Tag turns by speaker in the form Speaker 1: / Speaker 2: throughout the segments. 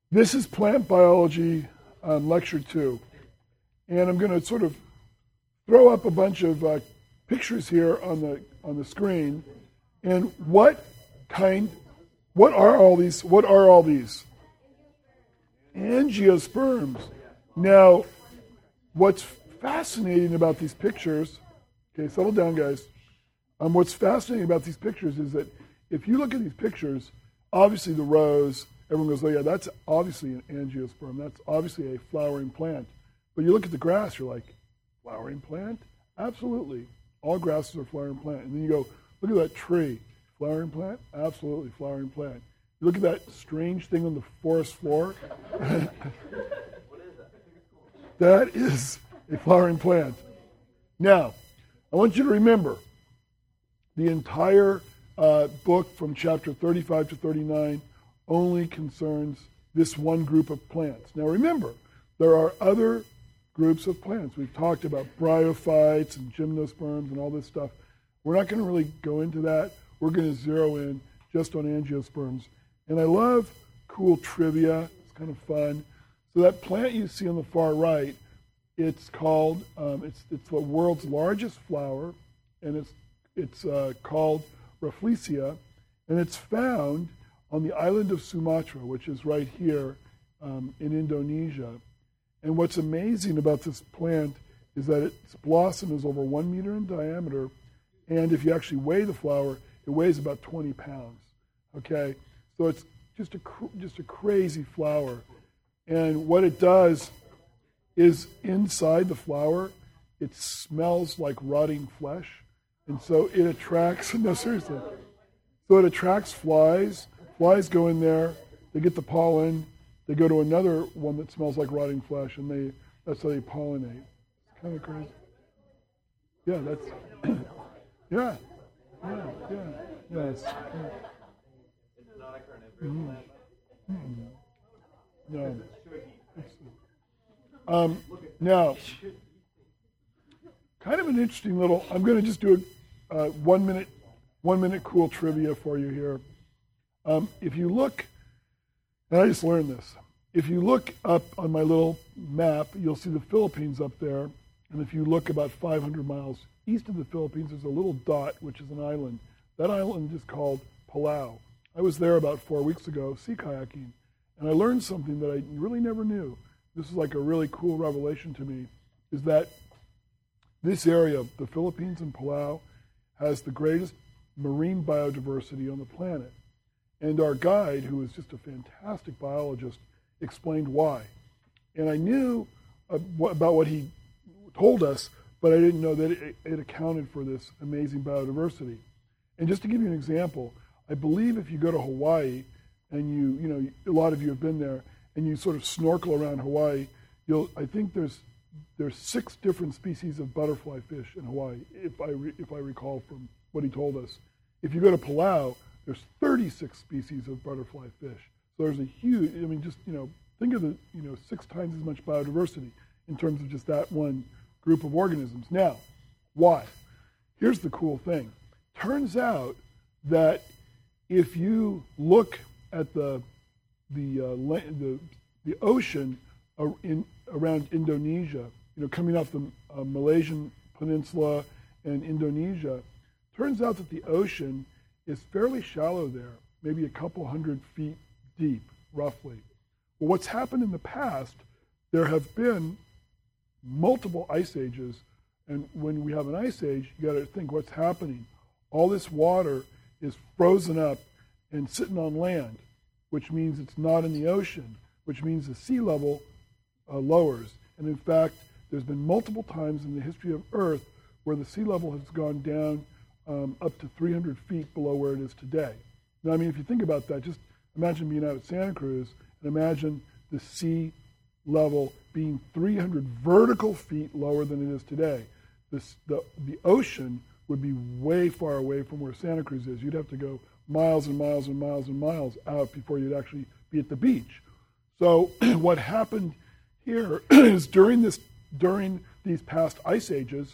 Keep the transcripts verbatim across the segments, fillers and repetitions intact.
Speaker 1: This is Plant Biology um, Lecture two. And I'm going to sort of throw up a bunch of uh, pictures here on the on the screen. And what kind, what are all these, what are all these? Angiosperms. Now, what's fascinating about these pictures, okay, settle down, guys. Um, what's fascinating about these pictures is that if you look at these pictures, obviously the rose, everyone goes, oh yeah, that's obviously an angiosperm. That's obviously a flowering plant. But you look at the grass, you're like, flowering plant? Absolutely. All grasses are flowering plant. And then you go, look at that tree. Flowering plant? Absolutely, flowering plant. You look at that strange thing on the forest floor.
Speaker 2: What is that?
Speaker 1: That is a flowering plant. Now, I want you to remember the entire uh, book from chapter thirty-five to thirty-nine only concerns this one group of plants. Now remember, there are other groups of plants. We've talked about bryophytes and gymnosperms and all this stuff. We're not going to really go into that. We're going to zero in just on angiosperms. And I love cool trivia. It's kind of fun. So that plant you see on the far right, it's called, um, it's it's the world's largest flower, and it's it's uh, called Rafflesia, and it's found on the island of Sumatra, which is right here um, in Indonesia. And what's amazing about this plant is that its blossom is over one meter in diameter, and if you actually weigh the flower, it weighs about twenty pounds. Okay, so it's just a cr- just a crazy flower, and what it does is inside the flower, it smells like rotting flesh, and so it attracts. No, seriously. So it attracts flies. Flies go in there, they get the pollen, they go to another one that smells like rotting flesh, and they that's how they pollinate. It's kind of crazy. Yeah, that's yeah, yeah, yeah, yes. Yeah.
Speaker 2: It does not occur in every
Speaker 1: Mm-hmm.
Speaker 2: plant.
Speaker 1: Mm-hmm. No. Um, now, kind of an interesting little. I'm going to just do a uh, one minute, one minute cool trivia for you here. Um, if you look, and I just learned this. If you look up on my little map, you'll see the Philippines up there. And if you look about five hundred miles east of the Philippines, there's a little dot, which is an island. That island is called Palau. I was there about four weeks ago sea kayaking, and I learned something that I really never knew. This is like a really cool revelation to me, is that this area, the Philippines and Palau, has the greatest marine biodiversity on the planet. And our guide, who is just a fantastic biologist, explained why. And I knew uh, what, about what he told us, but I didn't know that it, it accounted for this amazing biodiversity. And just to give you an example, I believe if you go to Hawaii, and you, you know, a lot of you have been there, and you sort of snorkel around Hawaii, you'll, I think there's there's six different species of butterfly fish in Hawaii, if I re, if I recall from what he told us. If you go to Palau, there's thirty-six species of butterfly fish. So there's a huge, I mean, just, you know, think of the, you know, six times as much biodiversity in terms of just that one group of organisms. Now, why? Here's the cool thing. Turns out that if you look at the the uh, the the ocean in around Indonesia, you know, coming off the uh, Malaysian peninsula and Indonesia, turns out that the ocean is fairly shallow there, maybe a couple hundred feet deep, roughly. Well, what's happened in the past, there have been multiple ice ages, and when we have an ice age, you got to think what's happening. All this water is frozen up and sitting on land, which means it's not in the ocean, which means the sea level uh, lowers. And in fact, there's been multiple times in the history of Earth where the sea level has gone down um, up to three hundred feet below where it is today. Now, I mean, if you think about that, just imagine being out at Santa Cruz and imagine the sea level being three hundred vertical feet lower than it is today. This, the, the ocean would be way far away from where Santa Cruz is. You'd have to go miles and miles and miles and miles out before you'd actually be at the beach. So what happened here is during this, during these past ice ages,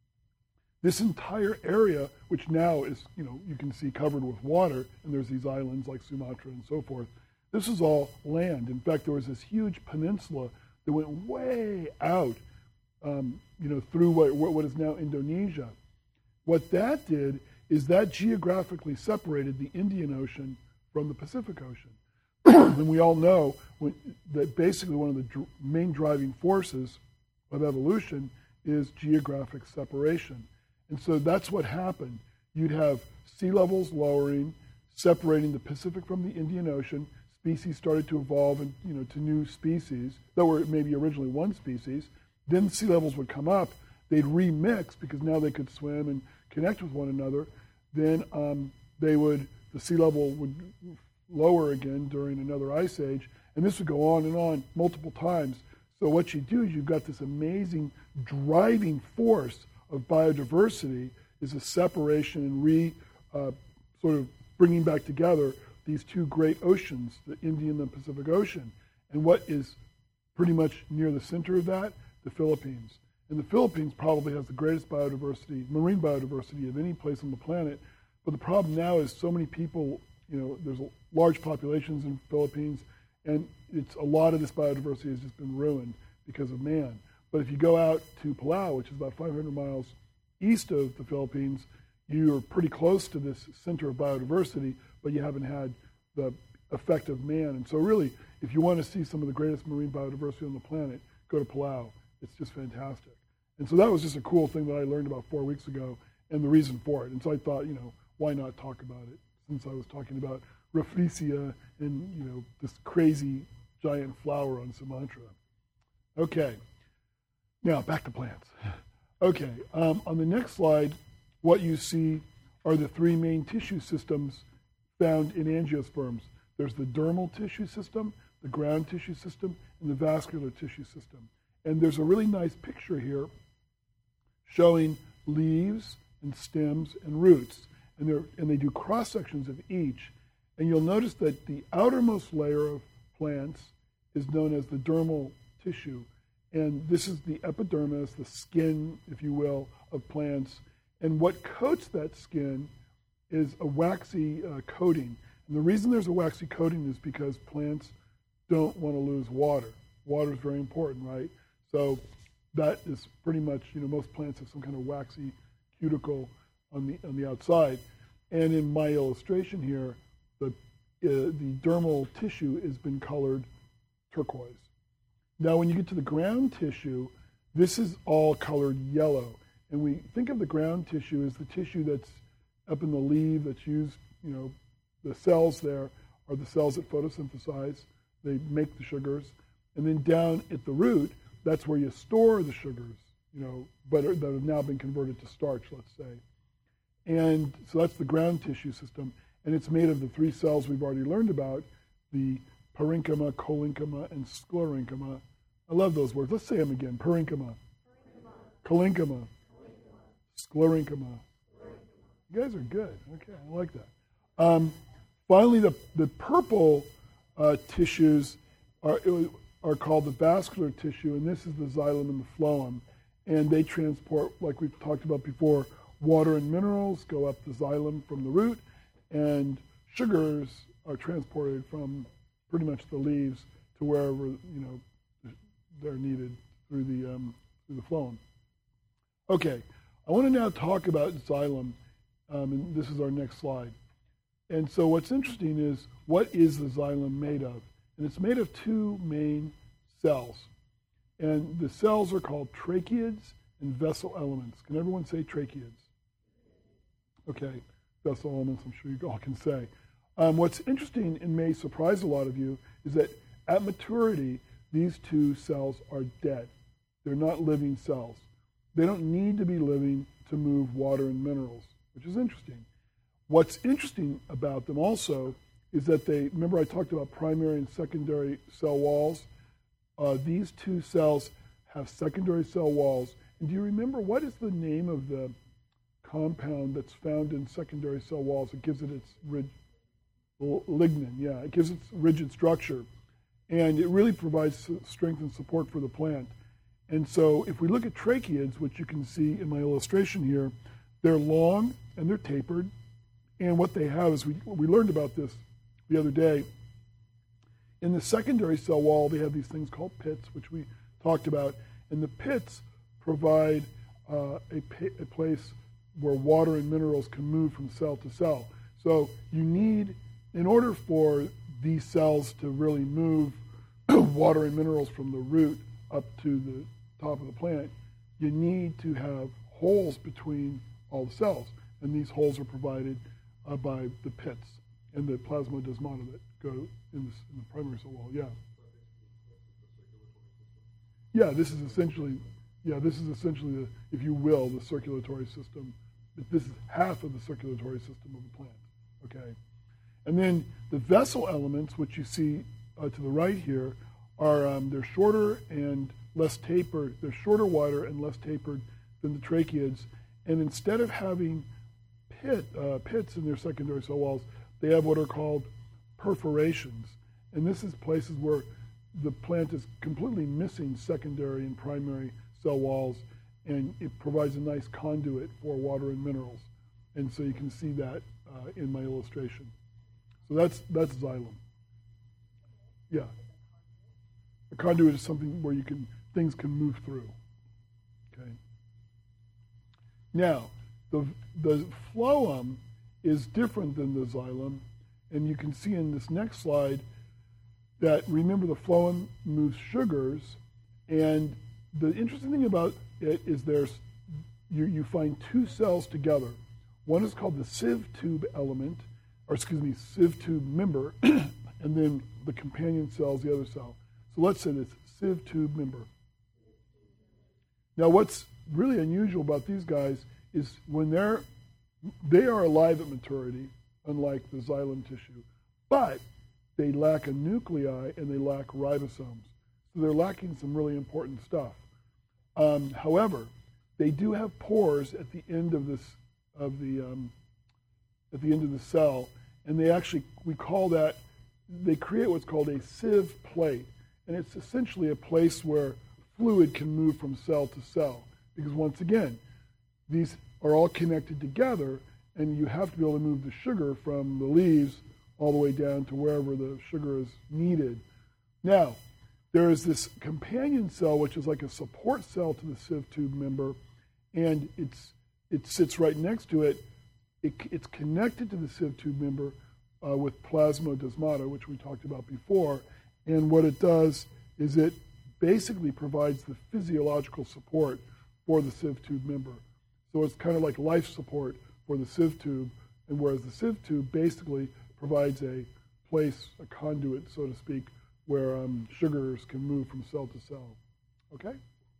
Speaker 1: this entire area, which now is, you know, you can see covered with water, and there's these islands like Sumatra and so forth, This is all land. In fact, there was this huge peninsula that went way out, um, you know, through what, what is now Indonesia. What that did is that geographically separated the Indian Ocean from the Pacific Ocean. And we all know when, that basically one of the dr- main driving forces of evolution is geographic separation. And so that's what happened. You'd have sea levels lowering, separating the Pacific from the Indian Ocean. Species started to evolve and, you know, to new species that were maybe originally one species. Then sea levels would come up. They'd remix because now they could swim and connect with one another. Then um, they would, the sea level would lower again during another ice age, and this would go on and on multiple times. So what you do is you've got this amazing driving force of biodiversity is a separation and re uh, sort of bringing back together these two great oceans, the Indian and the Pacific Ocean. And what is pretty much near the center of that? The Philippines. And the Philippines probably has the greatest biodiversity, marine biodiversity of any place on the planet. But the problem now is so many people, you know, there's large populations in the Philippines, and it's a lot of this biodiversity has just been ruined because of man. But if you go out to Palau, which is about five hundred miles east of the Philippines, you're pretty close to this center of biodiversity, but you haven't had the effect of man. And so really, if you want to see some of the greatest marine biodiversity on the planet, go to Palau. It's just fantastic. And so that was just a cool thing that I learned about four weeks ago and the reason for it. And so I thought, you know, why not talk about it, since I was talking about Rafflesia and, you know, this crazy giant flower on Sumatra. Okay, now back to plants. Okay, um, on the next slide, what you see are the three main tissue systems found in angiosperms. There's the dermal tissue system, the ground tissue system, and the vascular tissue system. And there's a really nice picture here showing leaves and stems and roots. And, they're, and they do cross-sections of each. And you'll notice that the outermost layer of plants is known as the dermal tissue. And this is the epidermis, the skin, if you will, of plants. And what coats that skin is a waxy uh, coating. And the reason there's a waxy coating is because plants don't want to lose water. Water is very important, right? So that is pretty much, you know, most plants have some kind of waxy cuticle on the on the outside. And in my illustration here, the uh, the dermal tissue has been colored turquoise. Now, when you get to the ground tissue, this is all colored yellow. And we think of the ground tissue as the tissue that's up in the leaf that's used, you know, the cells there are the cells that photosynthesize. They make the sugars. And then down at the root, that's where you store the sugars, you know, but that have now been converted to starch, let's say. And so that's the ground tissue system. And it's made of the three cells we've already learned about, the parenchyma, collenchyma, and sclerenchyma. I love those words. Let's say them again. Parenchyma, collenchyma, sclerenchyma. You guys are good. Okay, I like that. Um, finally, the, the purple uh, tissues are, are called the vascular tissue, and this is the xylem and the phloem. And they transport, like we've talked about before, water and minerals go up the xylem from the root, and sugars are transported from pretty much the leaves to wherever, you know, they're needed through the um, through the phloem. Okay, I want to now talk about xylem, um, and this is our next slide. And so what's interesting is, what is the xylem made of? And it's made of two main cells. And the cells are called tracheids and vessel elements. Can everyone say tracheids? Okay, vessel elements, I'm sure you all can say. Um, what's interesting and may surprise a lot of you is that at maturity, these two cells are dead. They're not living cells. They don't need to be living to move water and minerals, which is interesting. What's interesting about them also is that they, remember I talked about primary and secondary cell walls? Uh, these two cells have secondary cell walls. And do you remember what is the name of the compound that's found in secondary cell walls? It gives it its rig- lignin, yeah, it gives it rigid structure. And it really provides strength and support for the plant. And so if we look at tracheids, which you can see in my illustration here, they're long and they're tapered. And what they have is, we, we learned about this the other day, In the secondary cell wall, they have these things called pits, which we talked about, and the pits provide uh, a, pa- a place where water and minerals can move from cell to cell. So you need, in order for these cells to really move water and minerals from the root up to the top of the plant, you need to have holes between all the cells. And these holes are provided uh, by the pits and the plasmodesmata that go in, this, in the primary cell wall. Yeah. Yeah, this is essentially, yeah, this is essentially, the, if you will, the circulatory system. This is half of the circulatory system of the plant. Okay. And then the vessel elements, which you see uh, to the right here, are um, they're shorter and less tapered. They're shorter, wider, and less tapered than the tracheids. And instead of having pit uh, pits in their secondary cell walls, they have what are called perforations. And this is places where the plant is completely missing secondary and primary cell walls, and it provides a nice conduit for water and minerals. And so you can see that uh, in my illustration. So that's that's xylem. Yeah. A conduit is something where you can things can move through. Okay. Now, the the phloem is different than the xylem, and you can see in this next slide that, remember, the phloem moves sugars, and the interesting thing about it is there's you, you find two cells together. One is called the sieve tube element, or excuse me, sieve tube member, and then the companion cell is the other cell. So let's say this sieve tube member. Now, what's really unusual about these guys is when they're they are alive at maturity, unlike the xylem tissue, but they lack a nuclei and they lack ribosomes. So they're lacking some really important stuff. Um, however, they do have pores at the end of this of the um, at the end of the cell, and they actually we call that they create what's called a sieve plate, and it's essentially a place where fluid can move from cell to cell. Because once again, these are all connected together, and you have to be able to move the sugar from the leaves all the way down to wherever the sugar is needed. Now, there is this companion cell, which is like a support cell to the sieve tube member, and it's it sits right next to it. it it's connected to the sieve tube member uh, with plasmodesmata, which we talked about before, and what it does is it basically provides the physiological support for the sieve tube member. So it's kind of like life support for the sieve tube, and whereas the sieve tube basically provides a place, a conduit, so to speak, where um, sugars can move from cell to cell. Okay?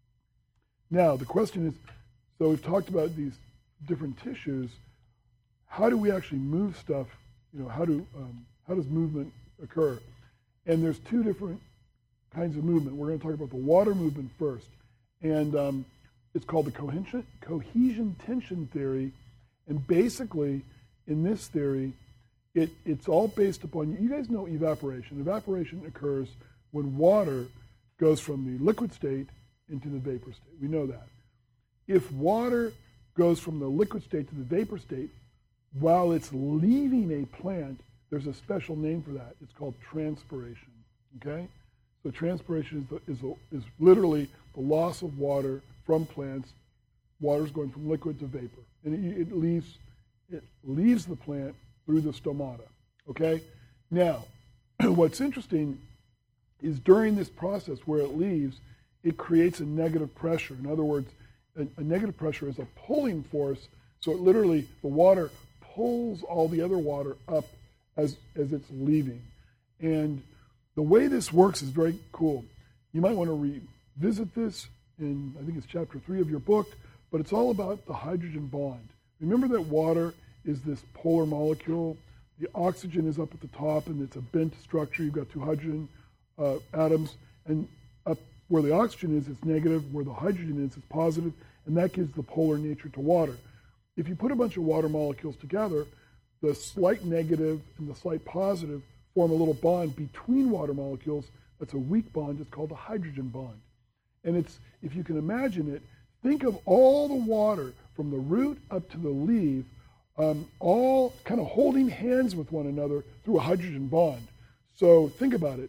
Speaker 1: Now, the question is, so we've talked about these different tissues. How do we actually move stuff? You know, how do um, how does movement occur? And there's two different kinds of movement. We're going to talk about the water movement first, and um, it's called the cohesion, cohesion tension theory. And basically, in this theory, it, it's all based upon, you guys know evaporation. Evaporation occurs when water goes from the liquid state into the vapor state. We know that. If water goes from the liquid state to the vapor state, while it's leaving a plant, there's a special name for that. It's called transpiration, okay? So transpiration is, the, is, the, is literally the loss of water from plants. Water's going from liquid to vapor. And it, it leaves it leaves the plant through the stomata, okay? Now, what's interesting is during this process where it leaves, it creates a negative pressure. In other words, a, a negative pressure is a pulling force, so it literally, the water pulls all the other water up as, as it's leaving. And the way this works is very cool. You might want to revisit this in, I think it's chapter three of your book, but it's all about the hydrogen bond. Remember that water is this polar molecule. The oxygen is up at the top, and it's a bent structure. You've got two hydrogen uh, atoms, and up where the oxygen is, it's negative. Where the hydrogen is, it's positive, and that gives the polar nature to water. If you put a bunch of water molecules together, the slight negative and the slight positive form a little bond between water molecules. That's a weak bond. It's called a hydrogen bond. And it's, if you can imagine it, think of all the water from the root up to the leaf, um, all kind of holding hands with one another through a hydrogen bond. So think about it.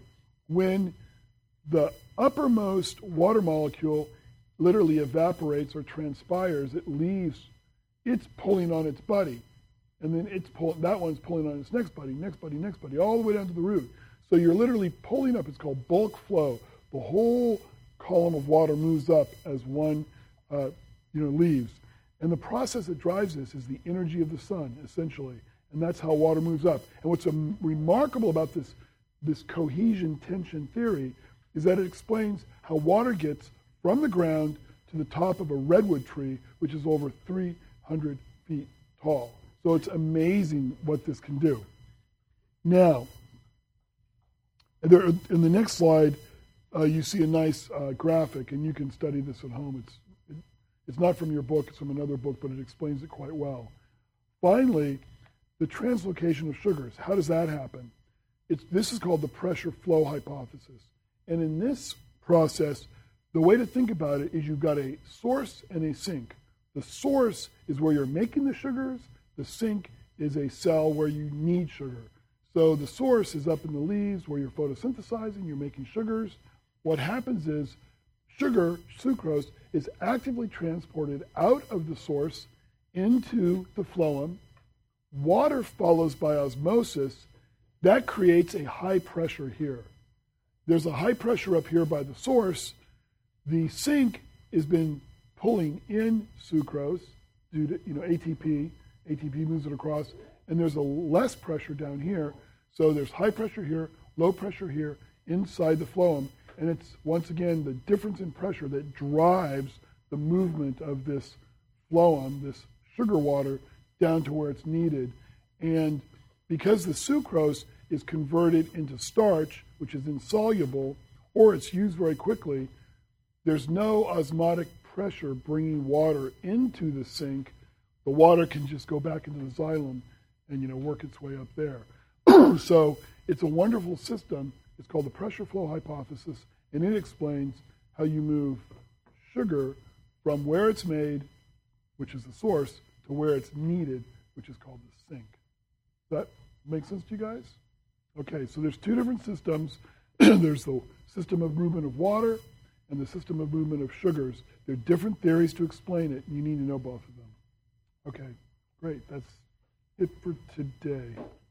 Speaker 1: when the uppermost water molecule literally evaporates or transpires, it leaves, it's pulling on its buddy. And then it's pull, that one's pulling on its next buddy, next buddy, next buddy, all the way down to the root. So you're literally pulling up. It's called bulk flow. The whole column of water moves up as one uh, you know, leaves. And the process that drives this is the energy of the sun, essentially. And that's how water moves up. And what's um, remarkable about this, this cohesion tension theory is that it explains how water gets from the ground to the top of a redwood tree, which is over three hundred feet tall. So it's amazing what this can do. Now, there, in the next slide, uh, you see a nice uh, graphic, and you can study this at home. It's, it, it's not from your book, it's from another book, but it explains it quite well. Finally, the translocation of sugars. How does that happen? It's, this is called the pressure flow hypothesis. And in this process, the way to think about it is you've got a source and a sink. The source is where you're making the sugars. The sink is a cell where you need sugar. So the source is up in the leaves where you're photosynthesizing, you're making sugars. What happens is sugar, sucrose, is actively transported out of the source into the phloem. Water follows by osmosis. That creates a high pressure here. There's a high pressure up here by the source. The sink has been pulling in sucrose due to you know A T P. A T P moves it across, and there's a less pressure down here. So there's high pressure here, low pressure here, inside the phloem, and it's, once again, the difference in pressure that drives the movement of this phloem, this sugar water, down to where it's needed. And because the sucrose is converted into starch, which is insoluble, or it's used very quickly, there's no osmotic pressure bringing water into the sink. The water can just go back into the xylem and, you know, work its way up there. So it's a wonderful system. It's called the pressure flow hypothesis, and it explains how you move sugar from where it's made, which is the source, to where it's needed, which is called the sink. Does that make sense to you guys? Okay, so there's two different systems. There's the system of movement of water and the system of movement of sugars. There are different theories to explain it, and you need to know both of them. Okay, great. That's it for today.